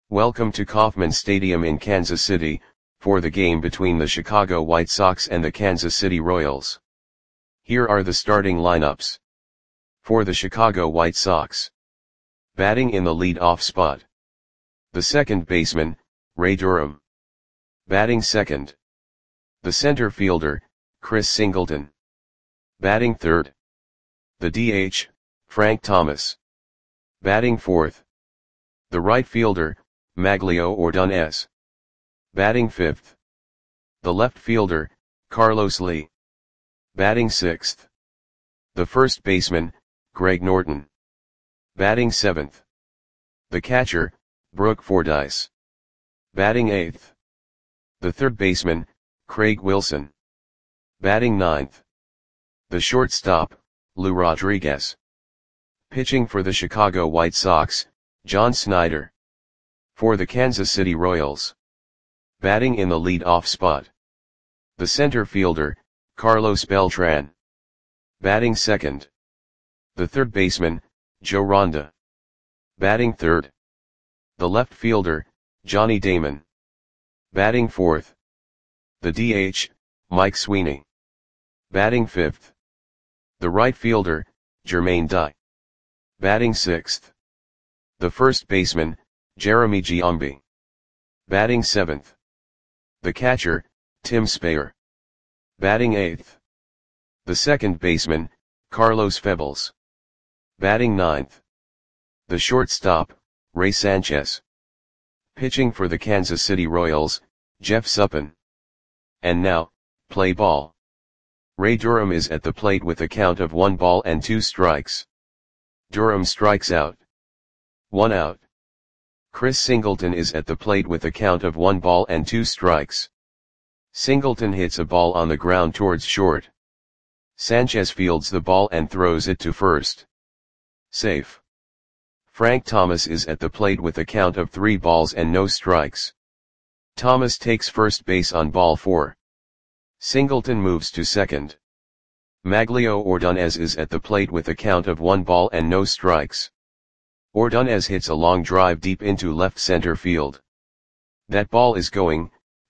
Welcome to Kauffman Stadium in Kansas City, for the game between the Chicago White Sox and the Kansas City Royals. Here are the starting lineups. For the Chicago White Sox. Batting in the lead-off spot. The second baseman, Ray Durham. Batting second. The center fielder, Chris Singleton. Batting third. The DH, Frank Thomas. Batting fourth. The right fielder, Magglio Ordonez. Batting fifth. The left fielder, Carlos Lee. Batting sixth. The first baseman, Greg Norton. Batting seventh. The catcher, Brooke Fordyce. Batting eighth. The third baseman, Craig Wilson. Batting ninth. The shortstop, Lou Rodriguez. Pitching for the Chicago White Sox, John Snyder. For the Kansas City Royals. Batting in the lead-off spot. The center fielder, Carlos Beltran. Batting second. The third baseman, Joe Ronda. Batting third. The left fielder, Johnny Damon. Batting fourth. The DH, Mike Sweeney. Batting fifth. The right fielder, Jermaine Dye. Batting sixth. The first baseman, Jeremy Giambi. Batting seventh. The catcher, Tim Spayer. Batting eighth. The second baseman, Carlos Febles. Batting ninth. The shortstop, Ray Sanchez. Pitching for the Kansas City Royals, Jeff Suppan. And now, play ball. Ray Durham is at the plate with a count of 1 ball and 2 strikes. Durham strikes out. 1 out. Chris Singleton is at the plate with a count of 1 ball and 2 strikes. Singleton hits a ball on the ground towards short. Sanchez fields the ball and throws it to first. Safe. Frank Thomas is at the plate with a count of 3 balls and no strikes. Thomas takes first base on ball 4. Singleton moves to second. Magglio Ordonez is at the plate with a count of 1 ball and no strikes. Ordonez hits a long drive deep into left center field. That ball is gone.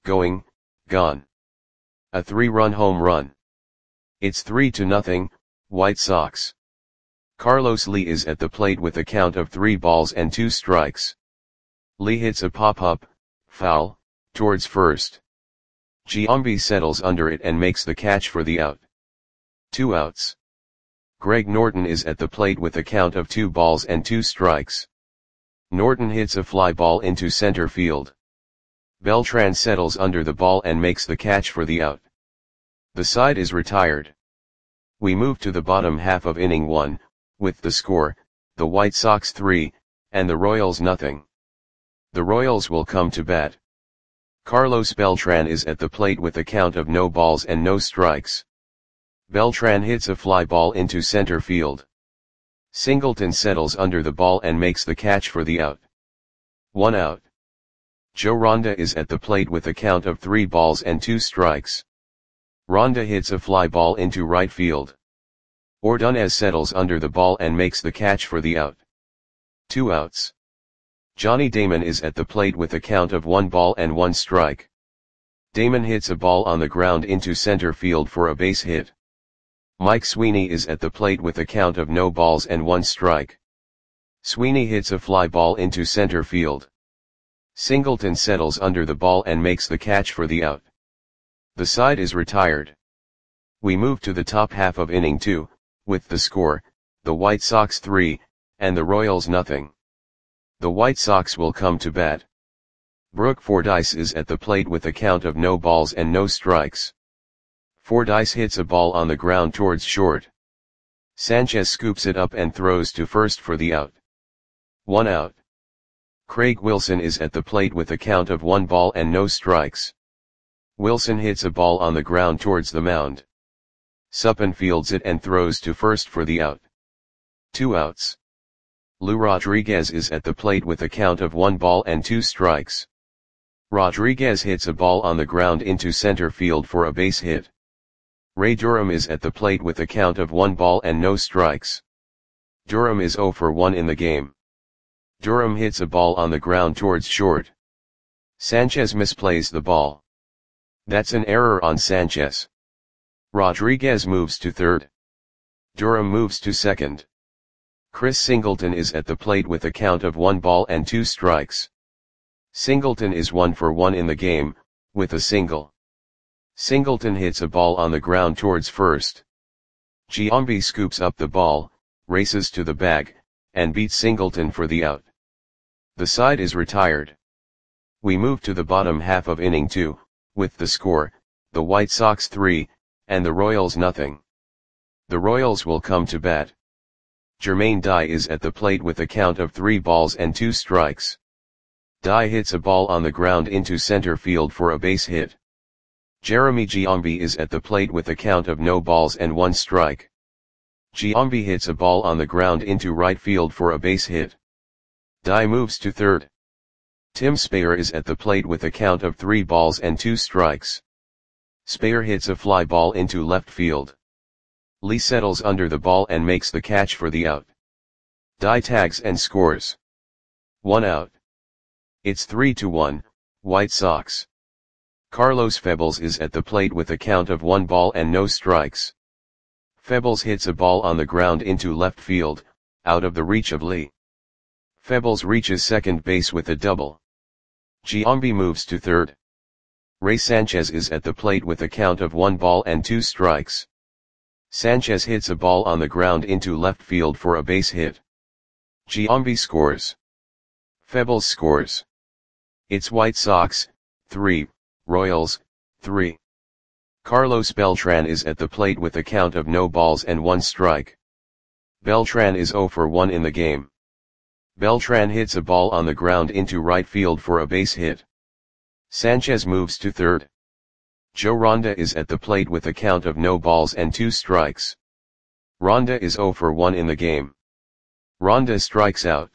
A 3-run home run. It's 3-0, White Sox. Carlos Lee is at the plate with a count of 3 balls and 2 strikes. Lee hits a pop-up, foul, towards first. Giambi settles under it and makes the catch for the out. 2 outs. Greg Norton is at the plate with a count of 2 balls and 2 strikes. Norton hits a fly ball into center field. Beltran settles under the ball and makes the catch for the out. The side is retired. We move to the bottom half of inning 1, with the score, the White Sox 3, and the Royals nothing. The Royals will come to bat. Carlos Beltran is at the plate with a count of no balls and no strikes. Beltran hits a fly ball into center field. Singleton settles under the ball and makes the catch for the out. 1 out. Joe Ronda is at the plate with a count of 3 balls and 2 strikes. Ronda hits a fly ball into right field. Ordonez settles under the ball and makes the catch for the out. 2 outs. Johnny Damon is at the plate with a count of 1 ball and 1 strike. Damon hits a ball on the ground into center field for a base hit. Mike Sweeney is at the plate with a count of no balls and 1 strike. Sweeney hits a fly ball into center field. Singleton settles under the ball and makes the catch for the out. The side is retired. We move to the top half of inning 2, with the score, the White Sox 3, and the Royals nothing. The White Sox will come to bat. Brooke Fordyce is at the plate with a count of no balls and no strikes. Fordyce hits a ball on the ground towards short. Sanchez scoops it up and throws to first for the out. 1 out. Craig Wilson is at the plate with a count of 1 ball and no strikes. Wilson hits a ball on the ground towards the mound. Suppan fields it and throws to first for the out. 2 outs. Lou Rodriguez is at the plate with a count of 1 ball and 2 strikes. Rodriguez hits a ball on the ground into center field for a base hit. Ray Durham is at the plate with a count of 1 ball and no strikes. Durham is 0 for 1 in the game. Durham hits a ball on the ground towards short. Sanchez misplays the ball. That's an error on Sanchez. Rodriguez moves to third. Durham moves to second. Chris Singleton is at the plate with a count of 1 ball and 2 strikes. Singleton is 1 for 1 in the game, with a single. Singleton hits a ball on the ground towards first. Giambi scoops up the ball, races to the bag, and beats Singleton for the out. The side is retired. We move to the bottom half of inning 2, with the score, the White Sox 3, and the Royals nothing. The Royals will come to bat. Jermaine Dye is at the plate with a count of 3 balls and 2 strikes. Dye hits a ball on the ground into center field for a base hit. Jeremy Giambi is at the plate with a count of no balls and 1 strike. Giambi hits a ball on the ground into right field for a base hit. Dye moves to third. Tim Speyer is at the plate with a count of 3 balls and 2 strikes. Speyer hits a fly ball into left field. Lee settles under the ball and makes the catch for the out. Dye tags and scores. 1 out. It's 3-1, White Sox. Carlos Febles is at the plate with a count of 1 ball and no strikes. Febles hits a ball on the ground into left field, out of the reach of Lee. Febles reaches second base with a double. Giambi moves to third. Ray Sanchez is at the plate with a count of 1 ball and 2 strikes. Sanchez hits a ball on the ground into left field for a base hit. Giambi scores. Febles scores. It's White Sox, 3, Royals, 3. Carlos Beltran is at the plate with a count of no balls and 1 strike. Beltran is 0 for 1 in the game. Beltran hits a ball on the ground into right field for a base hit. Sanchez moves to third. Joe Ronda is at the plate with a count of no balls and 2 strikes. Ronda is 0 for 1 in the game. Ronda strikes out.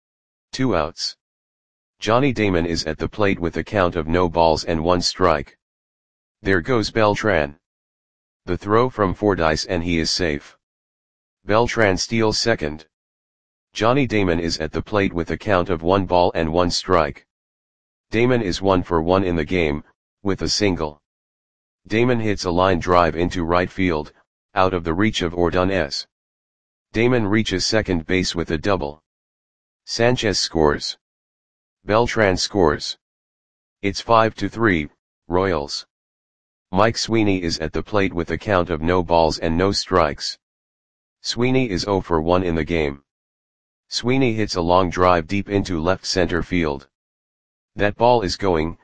2 outs. Johnny Damon is at the plate with a count of no balls and 1 strike. There goes Beltran. The throw from Fordyce and he is safe. Beltran steals second. Johnny Damon is at the plate with a count of 1 ball and 1 strike. Damon is 1 for 1 in the game, with a single. Damon hits a line drive into right field, out of the reach of Ordonez. Damon reaches second base with a double. Sanchez scores. Beltran scores. It's 5-3, Royals. Mike Sweeney is at the plate with a count of no balls and no strikes. Sweeney is 0 for 1 in the game. Sweeney hits a long drive deep into left center field. That ball is gone.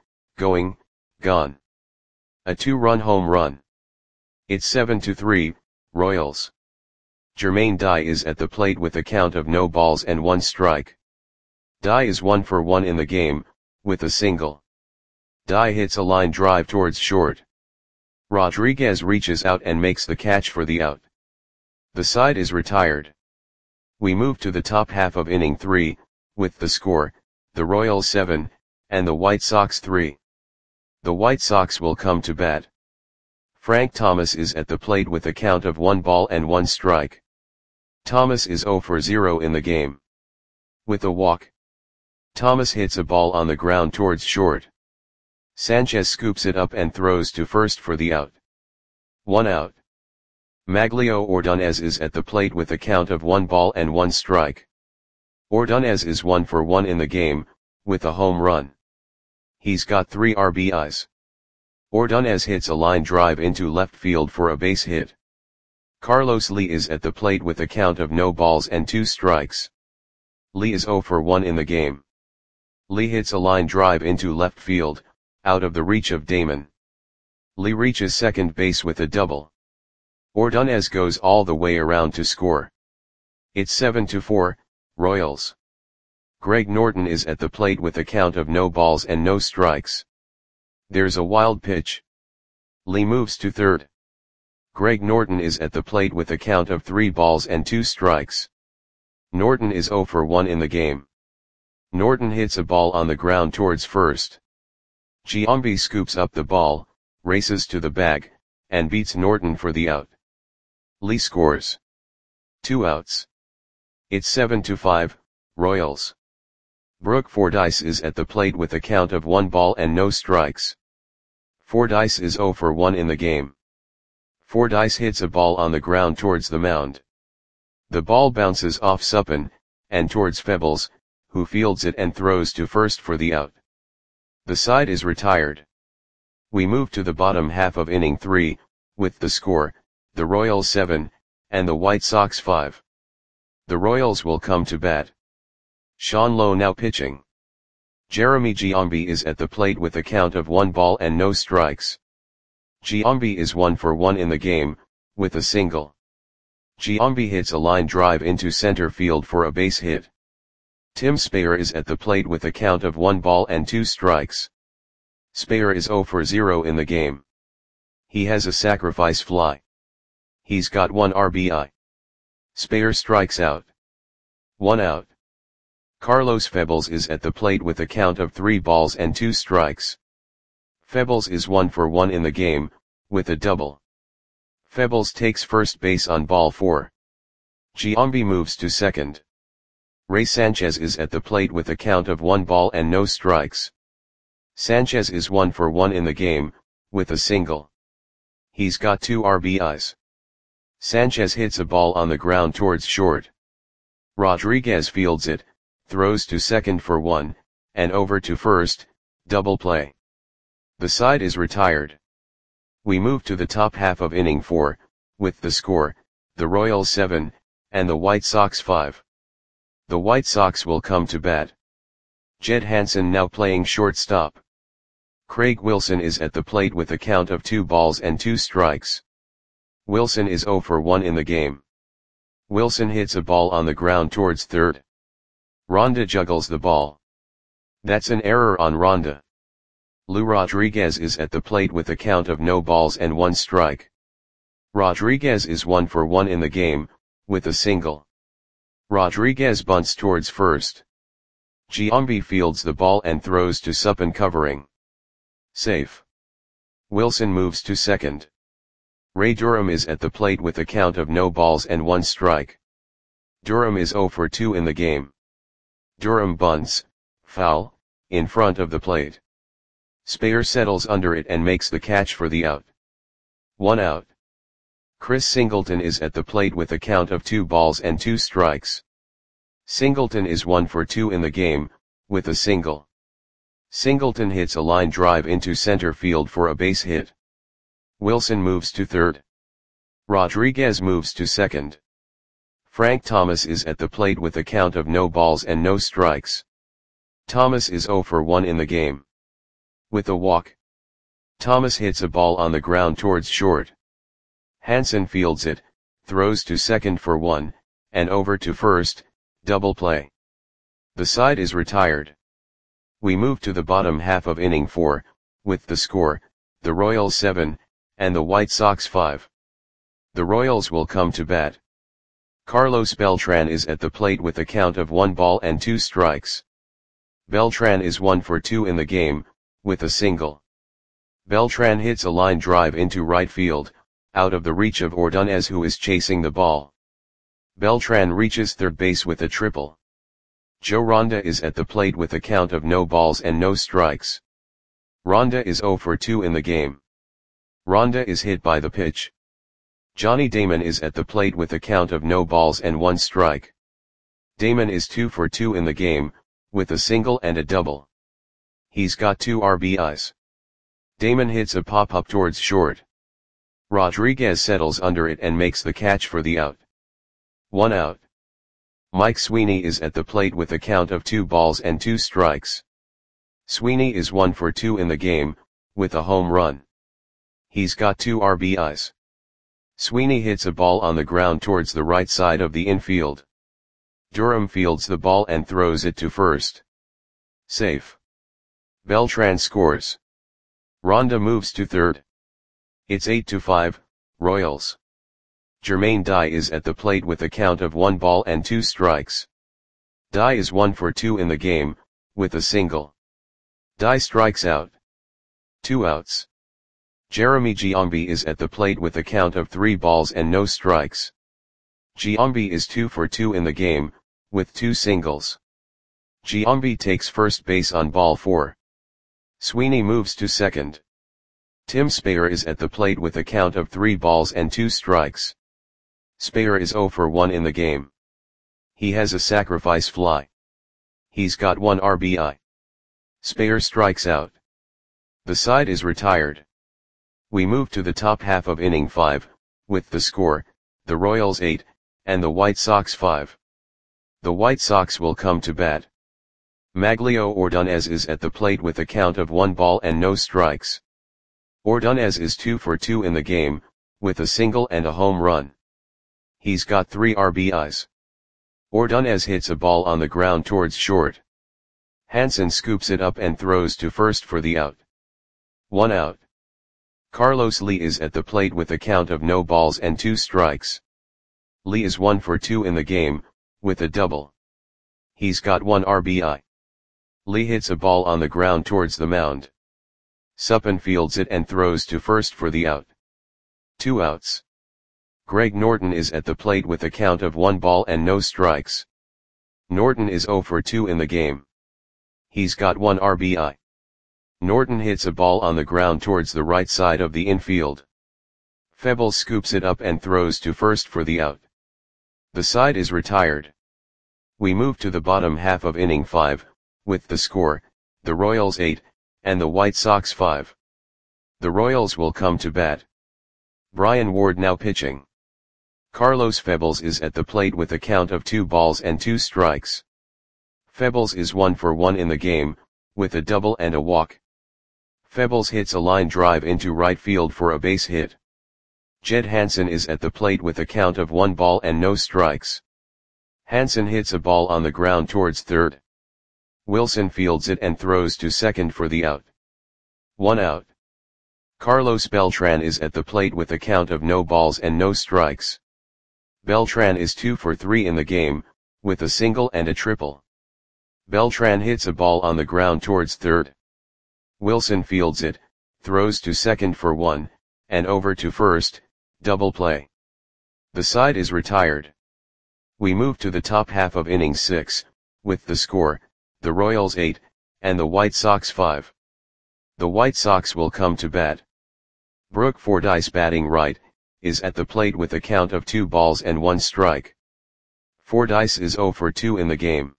A 2-run home run. It's 7-3, Royals. Jermaine Dye is at the plate with a count of no balls and 1 strike. Dye is 1 for 1 in the game, with a single. Dye hits a line drive towards short. Rodriguez reaches out and makes the catch for the out. The side is retired. We move to the top half of inning 3, with the score, the Royals 7, and the White Sox 3. The White Sox will come to bat. Frank Thomas is at the plate with a count of 1 ball and 1 strike. Thomas is 0 for 0 in the game. With a walk. Thomas hits a ball on the ground towards short. Sanchez scoops it up and throws to first for the out. 1 out. Maglio Ordonez is at the plate with a count of 1 ball and 1 strike. Ordonez is 1 for 1 in the game, with a home run. He's got 3 RBIs. Ordonez hits a line drive into left field for a base hit. Carlos Lee is at the plate with a count of no balls and 2 strikes. Lee is 0 for 1 in the game. Lee hits a line drive into left field, out of the reach of Damon. Lee reaches second base with a double. Ordonez goes all the way around to score. It's 7-4, Royals. Greg Norton is at the plate with a count of no balls and no strikes. There's a wild pitch. Lee moves to third. Greg Norton is at the plate with a count of 3 balls and 2 strikes. Norton is 0 for 1 in the game. Norton hits a ball on the ground towards first. Giambi scoops up the ball, races to the bag, and beats Norton for the out. Lee scores. 2 outs. It's 7-5, Royals. Brooke Fordyce is at the plate with a count of 1 ball and no strikes. Fordyce is 0 for 1 in the game. Fordyce hits a ball on the ground towards the mound. The ball bounces off Suppin, and towards Febbles, who fields it and throws to first for the out. The side is retired. We move to the bottom half of inning 3, with the score, the Royals 7, and the White Sox 5. The Royals will come to bat. Sean Lowe now pitching. Jeremy Giambi is at the plate with a count of 1 ball and no strikes. Giambi is 1 for 1 in the game, with a single. Giambi hits a line drive into center field for a base hit. Tim Speyer is at the plate with a count of 1 ball and 2 strikes. Speyer is 0 for 0 in the game. He has a sacrifice fly. He's got 1 RBI. Speyer strikes out. 1 out. Carlos Febbles is at the plate with a count of 3 balls and 2 strikes. Febbles is 1 for 1 in the game, with a double. Febbles takes first base on ball 4. Giambi moves to second. Ray Sanchez is at the plate with a count of 1 ball and no strikes. Sanchez is 1 for 1 in the game, with a single. He's got 2 RBIs. Sanchez hits a ball on the ground towards short. Rodriguez fields it, throws to second for 1, and over to first, double play. The side is retired. We move to the top half of inning 4, with the score, the Royals 7, and the White Sox 5. The White Sox will come to bat. Jed Hansen now playing shortstop. Craig Wilson is at the plate with a count of 2 balls and 2 strikes. Wilson is 0 for 1 in the game. Wilson hits a ball on the ground towards third. Ronda juggles the ball. That's an error on Ronda. Lou Rodriguez is at the plate with a count of no balls and 1 strike. Rodriguez is 1 for 1 in the game, with a single. Rodriguez bunts towards first. Giambi fields the ball and throws to Suppin covering. Safe. Wilson moves to second. Ray Durham is at the plate with a count of no balls and 1 strike. Durham is 0 for 2 in the game. Durham bunts, foul, in front of the plate. Speyer settles under it and makes the catch for the out. 1 out. Chris Singleton is at the plate with a count of 2 balls and 2 strikes. Singleton is 1 for 2 in the game, with a single. Singleton hits a line drive into center field for a base hit. Wilson moves to third. Rodriguez moves to second. Frank Thomas is at the plate with a count of no balls and no strikes. Thomas is 0 for 1 in the game. With a walk. Thomas hits a ball on the ground towards short. Hansen fields it, throws to second for 1, and over to first, double play. The side is retired. We move to the bottom half of inning 4, with the score, the Royals 7, and the White Sox 5. The Royals will come to bat. Carlos Beltran is at the plate with a count of 1 ball and 2 strikes. Beltran is 1 for 2 in the game, with a single. Beltran hits a line drive into right field, out of the reach of Ordonez, who is chasing the ball. Beltran reaches third base with a triple. Joe Ronda is at the plate with a count of no balls and no strikes. Ronda is 0 for 2 in the game. Ronda is hit by the pitch. Johnny Damon is at the plate with a count of no balls and 1 strike. Damon is 2 for 2 in the game, with a single and a double. He's got 2 RBIs. Damon hits a pop-up towards short. Rodriguez settles under it and makes the catch for the out. 1 out. Mike Sweeney is at the plate with a count of 2 balls and 2 strikes. Sweeney is 1 for 2 in the game, with a home run. He's got 2 RBIs. Sweeney hits a ball on the ground towards the right side of the infield. Durham fields the ball and throws it to first. Safe. Beltran scores. Ronda moves to third. It's 8-5, Royals. Jermaine Dye is at the plate with a count of 1 ball and 2 strikes. Dye is 1 for 2 in the game, with a single. Dye strikes out. 2 outs. Jeremy Giambi is at the plate with a count of 3 balls and no strikes. Giambi is 2 for 2 in the game, with 2 singles. Giambi takes first base on ball 4. Sweeney moves to second. Tim Speyer is at the plate with a count of 3 balls and 2 strikes. Speyer is 0 for 1 in the game. He has a sacrifice fly. He's got 1 RBI. Speyer strikes out. The side is retired. We move to the top half of inning 5, with the score, the Royals 8, and the White Sox 5. The White Sox will come to bat. Maglio Ordonez is at the plate with a count of 1 ball and no strikes. Ordonez is 2 for 2 in the game, with a single and a home run. He's got 3 RBIs. Ordonez hits a ball on the ground towards short. Hansen scoops it up and throws to first for the out. 1 out. Carlos Lee is at the plate with a count of no balls and 2 strikes. Lee is 1 for 2 in the game, with a double. He's got 1 RBI. Lee hits a ball on the ground towards the mound. Suppen fields it and throws to first for the out. 2 outs. Greg Norton is at the plate with a count of 1 ball and no strikes. Norton is 0 for 2 in the game. He's got 1 RBI. Norton hits a ball on the ground towards the right side of the infield. Febles scoops it up and throws to first for the out. The side is retired. We move to the bottom half of inning 5, with the score, the Royals 8, and the White Sox 5. The Royals will come to bat. Brian Ward now pitching. Carlos Febles is at the plate with a count of 2 balls and 2 strikes. Febles is 1 for 1 in the game, with a double and a walk. Febles hits a line drive into right field for a base hit. Jed Hansen is at the plate with a count of 1 ball and no strikes. Hansen hits a ball on the ground towards third. Wilson fields it and throws to second for the out. 1 out. Carlos Beltran is at the plate with a count of no balls and no strikes. Beltran is 2 for 3 in the game, with a single and a triple. Beltran hits a ball on the ground towards third. Wilson fields it, throws to second for 1, and over to first, double play. The side is retired. We move to the top half of inning 6, with the score, the Royals 8, and the White Sox 5. The White Sox will come to bat. Brooke Fordyce batting right, is at the plate with a count of 2 balls and 1 strike. Fordyce is 0 for 2 in the game.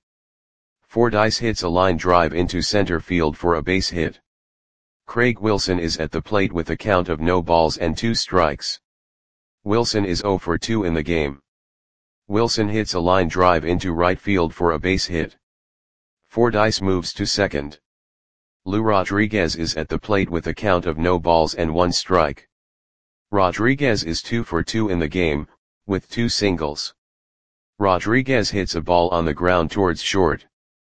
Fordyce hits a line drive into center field for a base hit. Craig Wilson is at the plate with a count of no balls and 2 strikes. Wilson is 0 for 2 in the game. Wilson hits a line drive into right field for a base hit. Fordyce moves to second. Lou Rodriguez is at the plate with a count of no balls and 1 strike. Rodriguez is 2 for 2 in the game, with 2 singles. Rodriguez hits a ball on the ground towards short.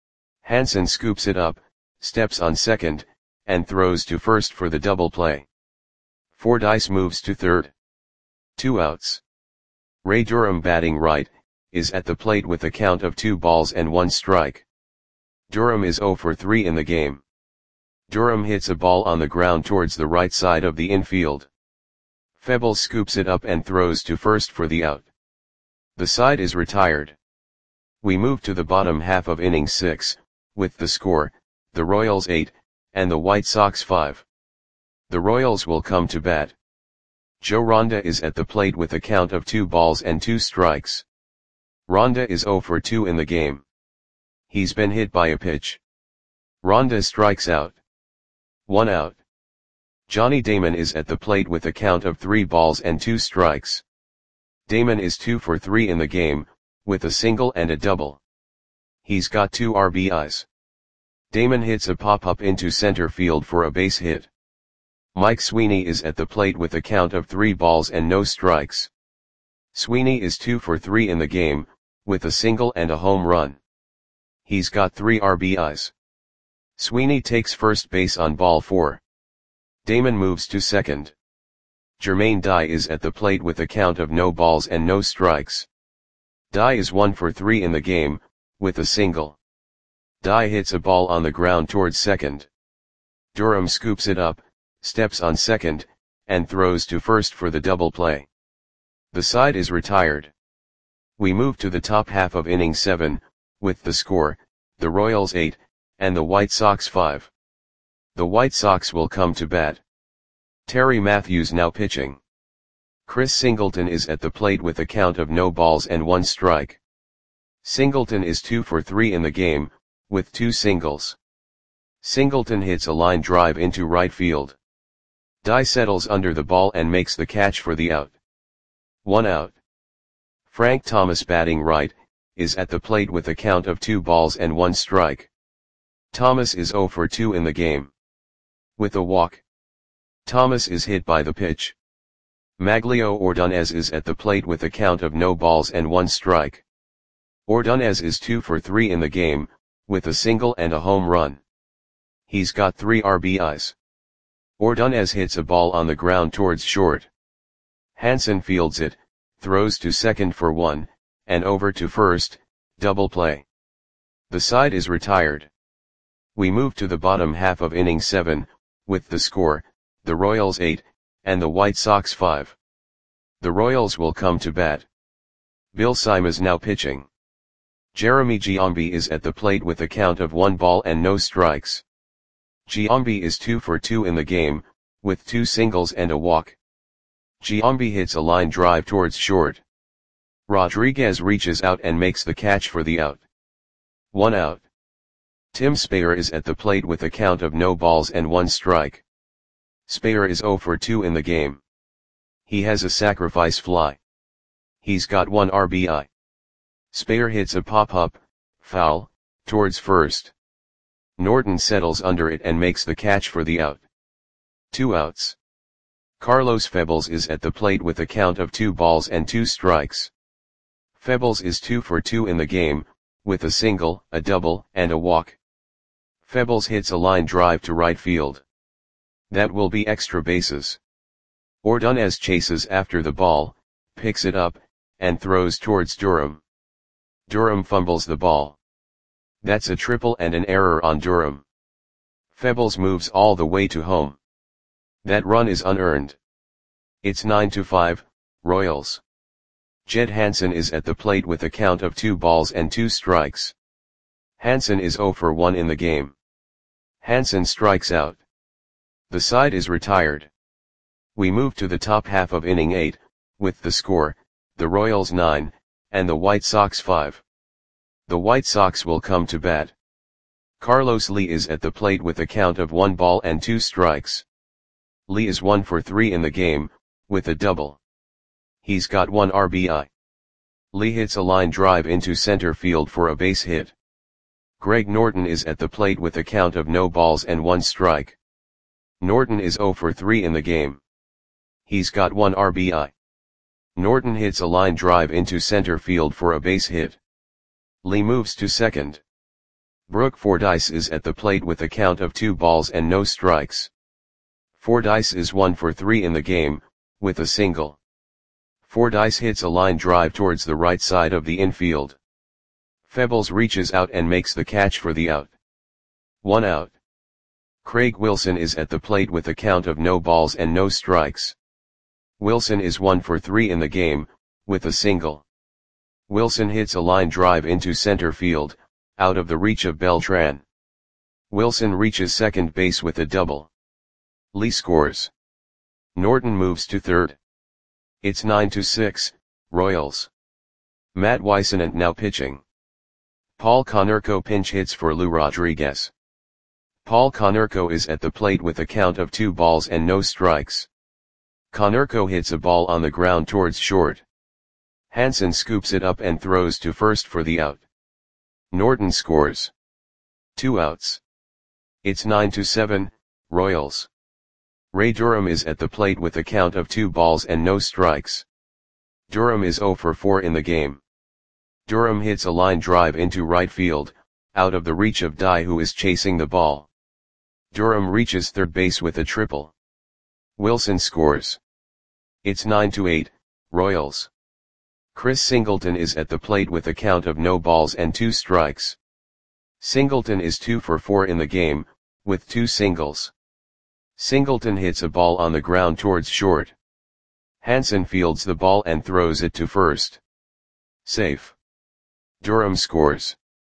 Hansen scoops it up, steps on second, and throws to first for the double play. Fordyce moves to third. 2 outs. Ray Durham batting right, is at the plate with a count of 2 balls and 1 strike. Durham is 0 for 3 in the game. Durham hits a ball on the ground towards the right side of the infield. Febles scoops it up and throws to first for the out. The side is retired. We move to the bottom half of inning 6, with the score, the Royals 8, and the White Sox 5. The Royals will come to bat. Joe Ronda is at the plate with a count of 2 balls and 2 strikes. Ronda is 0 for 2 in the game. He's been hit by a pitch. Ronda strikes out. 1 out. Johnny Damon is at the plate with a count of 3 balls and 2 strikes. Damon is 2 for 3 in the game, with a single and a double. He's got 2 RBIs. Damon hits a pop-up into center field for a base hit. Mike Sweeney is at the plate with a count of 3 balls and no strikes. Sweeney is 2 for 3 in the game, with a single and a home run. He's got 3 RBIs. Sweeney takes first base on ball 4. Damon moves to second. Jermaine Dye is at the plate with a count of no balls and no strikes. Dye is 1 for 3 in the game, with a single. Dye hits a ball on the ground towards second. Durham scoops it up, steps on second, and throws to first for the double play. The side is retired. We move to the top half of inning 7, with the score, the Royals 8, and the White Sox 5. The White Sox will come to bat. Terry Matthews now pitching. Chris Singleton is at the plate with a count of no balls and 1 strike. Singleton is 2 for 3 in the game, with 2 singles. Singleton hits a line drive into right field. Dye settles under the ball and makes the catch for the out. 1 out. Frank Thomas batting right, is at the plate with a count of 2 balls and 1 strike. Thomas is 0 for 2 in the game. With a walk. Thomas is hit by the pitch. Maglio Ordonez is at the plate with a count of no balls and 1 strike. Ordonez is 2 for 3 in the game, with a single and a home run. He's got 3 RBIs. Ordonez hits a ball on the ground towards short. Hansen fields it, throws to second for 1, and over to first, double play. The side is retired. We move to the bottom half of inning 7, with the score, the Royals 8, and the White Sox 5. The Royals will come to bat. Bill Simas now pitching. Jeremy Giambi is at the plate with a count of 1 ball and no strikes. Giambi is 2 for 2 in the game, with 2 singles and a walk. Giambi hits a line drive towards short. Rodriguez reaches out and makes the catch for the out. 1 out. Tim Speyer is at the plate with a count of no balls and 1 strike. Speyer is 0 for 2 in the game. He has a sacrifice fly. He's got 1 RBI. Speyer hits a pop-up, foul, towards first. Norton settles under it and makes the catch for the out. 2 outs. Carlos Febles is at the plate with a count of 2 balls and 2 strikes. Febles is 2 for 2 in the game, with a single, a double, and a walk. Febles hits a line drive to right field. That will be extra bases. Ordonez chases after the ball, picks it up, and throws towards Durham. Durham fumbles the ball. That's a triple and an error on Durham. Febles moves all the way to home. That run is unearned. It's 9-5, Royals. Jed Hansen is at the plate with a count of 2 balls and 2 strikes. Hansen is 0 for 1 in the game. Hansen strikes out. The side is retired. We move to the top half of inning 8, with the score, the Royals 9, and the White Sox 5. The White Sox will come to bat. Carlos Lee is at the plate with a count of 1 ball and 2 strikes. Lee is 1 for 3 in the game, with a double. He's got 1 RBI. Lee hits a line drive into center field for a base hit. Greg Norton is at the plate with a count of no balls and 1 strike. Norton is 0 for 3 in the game. He's got 1 RBI. Norton hits a line drive into center field for a base hit. Lee moves to second. Brooke Fordyce is at the plate with a count of 2 balls and no strikes. Fordyce is 1 for 3 in the game, with a single. Fordyce hits a line drive towards the right side of the infield. Febles reaches out and makes the catch for the out. 1 out. Craig Wilson is at the plate with a count of no balls and no strikes. Wilson is 1 for 3 in the game, with a single. Wilson hits a line drive into center field, out of the reach of Beltran. Wilson reaches second base with a double. Lee scores. Norton moves to third. It's 9-6, Royals. Matt Whisenant now pitching. Paul Konerko pinch hits for Lou Rodriguez. Paul Konerko is at the plate with a count of 2 balls and no strikes. Konerko hits a ball on the ground towards short. Hansen scoops it up and throws to first for the out. Norton scores. 2 outs. It's 9-7, Royals. Ray Durham is at the plate with a count of 2 balls and no strikes. Durham is 0 for 4 in the game. Durham hits a line drive into right field, out of the reach of Dye, who is chasing the ball. Durham reaches third base with a triple. Wilson scores. It's 9-8, Royals. Chris Singleton is at the plate with a count of no balls and 2 strikes. Singleton is 2 for 4 in the game, with 2 singles. Singleton hits a ball on the ground towards short. Hansen fields the ball and throws it to first. Safe. Durham scores.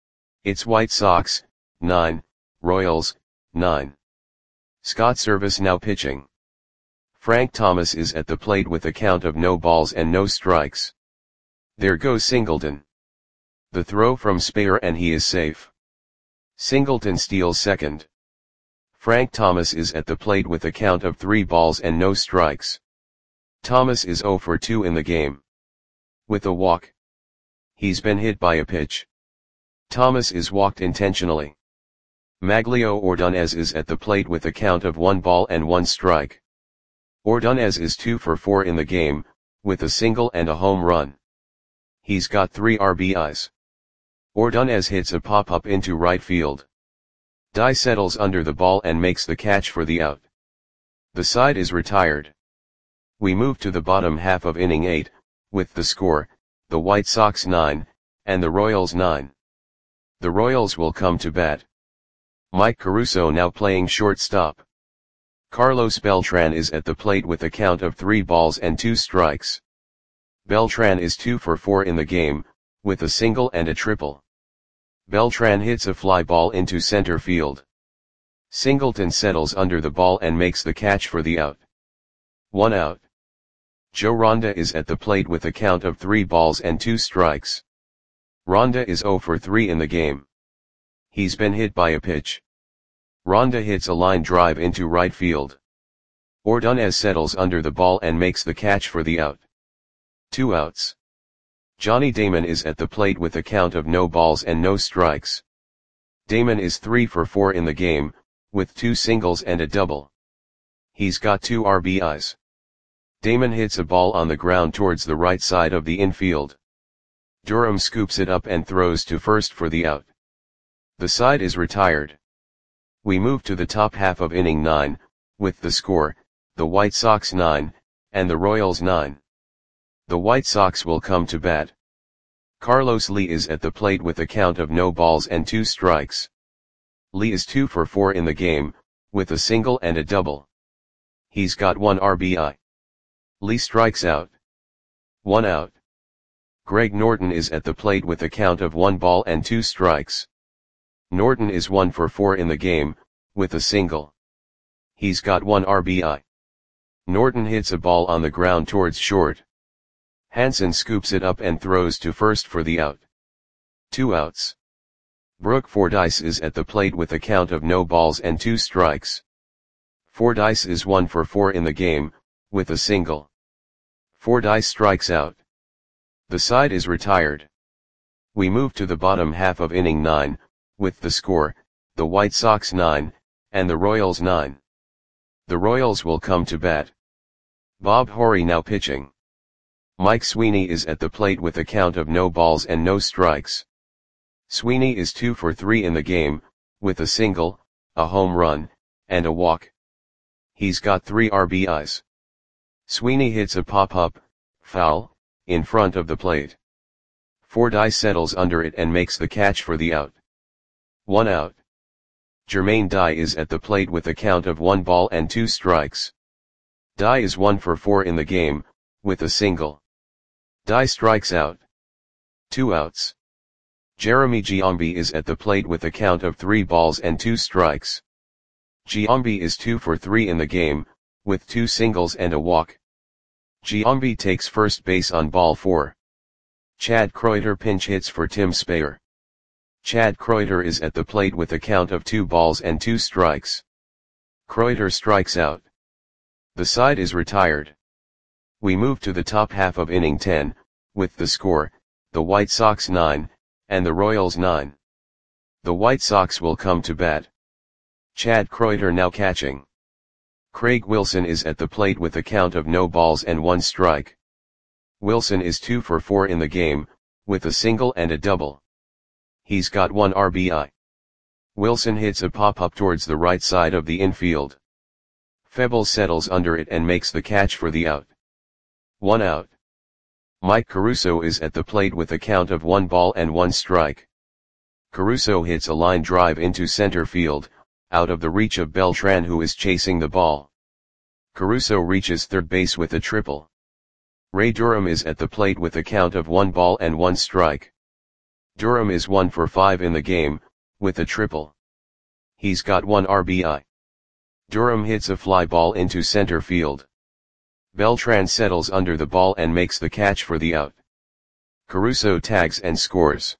It's White Sox, 9, Royals, 9. Scott Servais now pitching. Frank Thomas is at the plate with a count of no balls and no strikes. There goes Singleton. The throw from Speyer and he is safe. Singleton steals second. Frank Thomas is at the plate with a count of 3 balls and no strikes. Thomas is 0 for 2 in the game. With a walk. He's been hit by a pitch. Thomas is walked intentionally. Maglio Ordonez is at the plate with a count of 1 ball and 1 strike. Ordonez is 2 for 4 in the game, with a single and a home run. He's got 3 RBIs. Ordonez hits a pop-up into right field. Dye settles under the ball and makes the catch for the out. The side is retired. We move to the bottom half of inning 8, with the score, the White Sox 9, and the Royals 9. The Royals will come to bat. Mike Caruso now playing shortstop. Carlos Beltran is at the plate with a count of 3 balls and 2 strikes. Beltran is 2 for 4 in the game, with a single and a triple. Beltran hits a fly ball into center field. Singleton settles under the ball and makes the catch for the out. 1 out. Joe Ronda is at the plate with a count of 3 balls and 2 strikes. Ronda is 0 for 3 in the game. He's been hit by a pitch. Ronda hits a line drive into right field. Ordonez settles under the ball and makes the catch for the out. 2 outs. Johnny Damon is at the plate with a count of no balls and no strikes. Damon is 3 for 4 in the game, with 2 singles and a double. He's got 2 RBIs. Damon hits a ball on the ground towards the right side of the infield. Durham scoops it up and throws to first for the out. The side is retired. We move to the top half of inning 9, with the score, the White Sox 9, and the Royals 9. The White Sox will come to bat. Carlos Lee is at the plate with a count of no balls and 2 strikes. Lee is 2 for 4 in the game, with a single and a double. He's got 1 RBI. Lee strikes out. 1 out. Greg Norton is at the plate with a count of 1 ball and 2 strikes. Norton is 1 for 4 in the game, with a single. He's got 1 RBI. Norton hits a ball on the ground towards short. Hansen scoops it up and throws to first for the out. 2 outs. Brooke Fordyce is at the plate with a count of no balls and 2 strikes. Fordyce is 1 for 4 in the game, with a single. Fordyce strikes out. The side is retired. We move to the bottom half of inning 9, with the score, the White Sox 9, and the Royals 9. The Royals will come to bat. Bob Horry now pitching. Mike Sweeney is at the plate with a count of no balls and no strikes. Sweeney is 2 for 3 in the game, with a single, a home run, and a walk. He's got 3 RBIs. Sweeney hits a pop-up, foul, in front of the plate. Fordyce settles under it and makes the catch for the out. 1 out. Jermaine Dye is at the plate with a count of 1 ball and 2 strikes. Dye is 1 for 4 in the game, with a single. Dye strikes out. 2 outs. Jeremy Giambi is at the plate with a count of 3 balls and 2 strikes. Giambi is 2 for 3 in the game, with 2 singles and a walk. Giambi takes first base on ball 4. Chad Kreuter pinch hits for Tim Speyer. Chad Kreuter is at the plate with a count of 2 balls and 2 strikes. Kreuter strikes out. The side is retired. We move to the top half of inning 10, with the score, the White Sox 9, and the Royals 9. The White Sox will come to bat. Chad Kreuter now catching. Craig Wilson is at the plate with a count of no balls and 1 strike. Wilson is 2 for 4 in the game, with a single and a double. He's got 1 RBI. Wilson hits a pop-up towards the right side of the infield. Febles settles under it and makes the catch for the out. 1 out. Mike Caruso is at the plate with a count of 1 ball and 1 strike. Caruso hits a line drive into center field, out of the reach of Beltran who is chasing the ball. Caruso reaches third base with a triple. Ray Durham is at the plate with a count of 1 ball and 1 strike. Durham is 1 for 5 in the game, with a triple. He's got 1 RBI. Durham hits a fly ball into center field. Beltran settles under the ball and makes the catch for the out. Caruso tags and scores.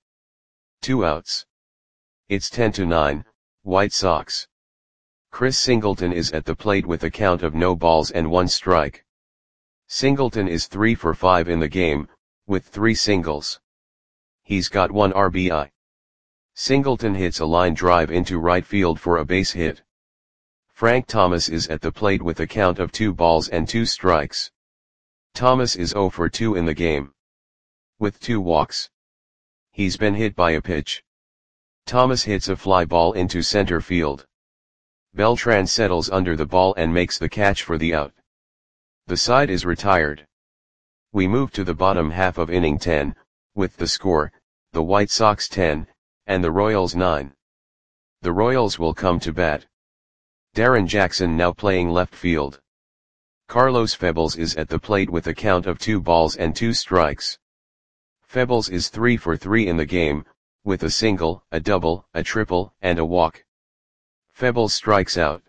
2 outs. It's 10-9, White Sox. Chris Singleton is at the plate with a count of no balls and 1 strike. Singleton is 3 for 5 in the game, with 3 singles. He's got 1 RBI. Singleton hits a line drive into right field for a base hit. Frank Thomas is at the plate with a count of 2 balls and 2 strikes. Thomas is 0 for 2 in the game, with 2 walks. He's been hit by a pitch. Thomas hits a fly ball into center field. Beltran settles under the ball and makes the catch for the out. The side is retired. We move to the bottom half of inning 10, with the score, the White Sox 10, and the Royals 9. The Royals will come to bat. Darren Jackson now playing left field. Carlos Febles is at the plate with a count of 2 balls and 2 strikes. Febles is 3 for 3 in the game, with a single, a double, a triple, and a walk. Febles strikes out.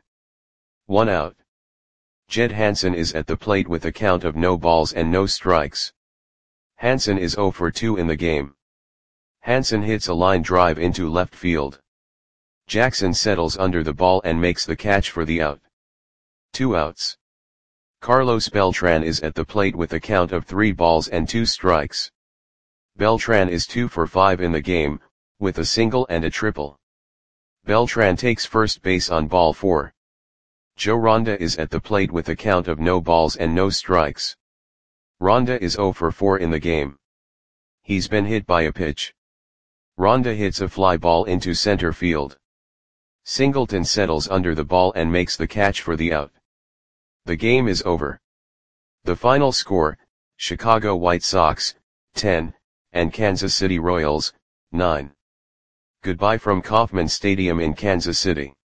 1 out. Jed Hansen is at the plate with a count of no balls and no strikes. Hansen is 0 for 2 in the game. Hansen hits a line drive into left field. Jackson settles under the ball and makes the catch for the out. 2 outs. Carlos Beltran is at the plate with a count of 3 balls and 2 strikes. Beltran is 2 for 5 in the game, with a single and a triple. Beltran takes first base on ball 4. Joe Ronda is at the plate with a count of no balls and no strikes. Ronda is 0 for 4 in the game. He's been hit by a pitch. Ronda hits a fly ball into center field. Singleton settles under the ball and makes the catch for the out. The game is over. The final score, Chicago White Sox, 10, and Kansas City Royals, 9. Goodbye from Kauffman Stadium in Kansas City.